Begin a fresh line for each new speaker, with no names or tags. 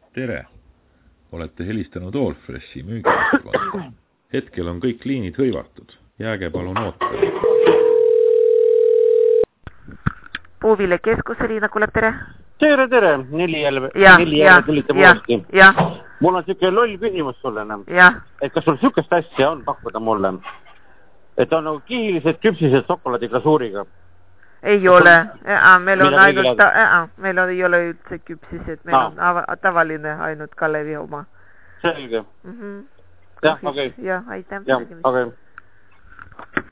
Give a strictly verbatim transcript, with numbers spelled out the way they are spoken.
tere! Olete helistanud Allfreshi müügimeeskonda. Hetkel on kõik liinid hõivatud. Jääge palun ootama.
Puuvile keskus, Eliina kuuleb, tere!
Tere, tere! Neli jälle,
ja,
neli
ja,
jälle tulite muusti.
Ja.
Mul on siuke loll küsimus sulle.
Ja.
Et kas sul siukest asja on pakkuda mulle? Et on nagu kihilised küpsised šokolaadiglasuuriga?
Ei ole. Ää, meil on ainult, ta, ää, meil on, ei ole üldse küpsised. Meil no. on tavaline ainult Kalevi oma.
Selge.
Mm -hmm.
Jah, okei. Okay.
Jah, aitäh.
Jah, okei. Okay.